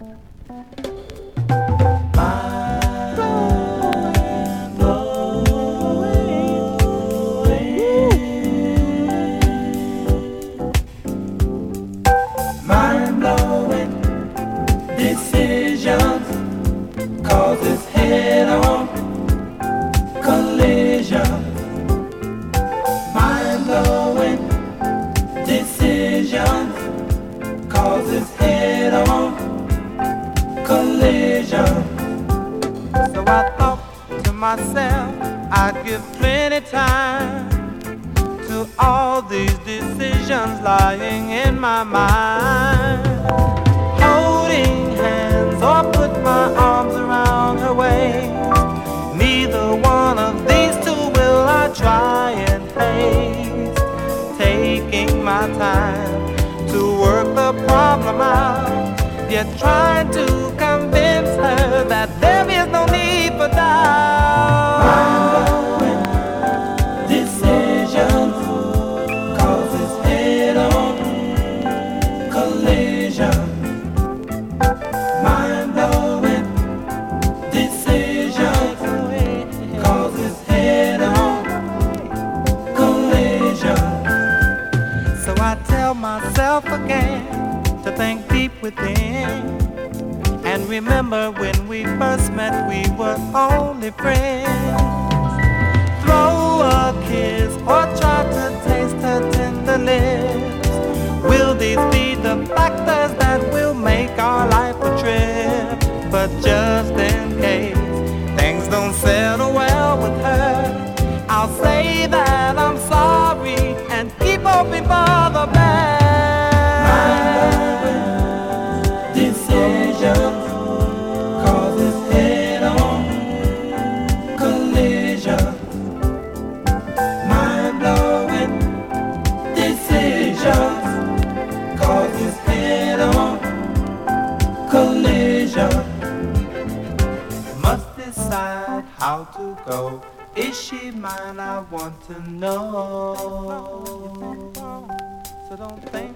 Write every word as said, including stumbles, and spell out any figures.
Myself, I'd give plenty time to all these decisions lying in my mind. Holding hands or put my arms around her waist, neither one of these two will I try and face. Taking my time to work the problem out, yet trying to convince her that there is no need for doubt. Mind-blowing decisions causes head-on collision. Mind-blowing decisions causes head-on collision. So I tell myself again to think deep within, and remember when we first met we were only friends. Throw a kiss or try to taste her tender lips. Will these be the factors that will make our life a trip? But just in case things don't settle well with her, I'll say that I'm sorry and keep hoping for the best. Decisions causes head-on collision. Mind-blowing decisions causes head-on collision. Must decide how to go. Is she mine? I want to know. So don't think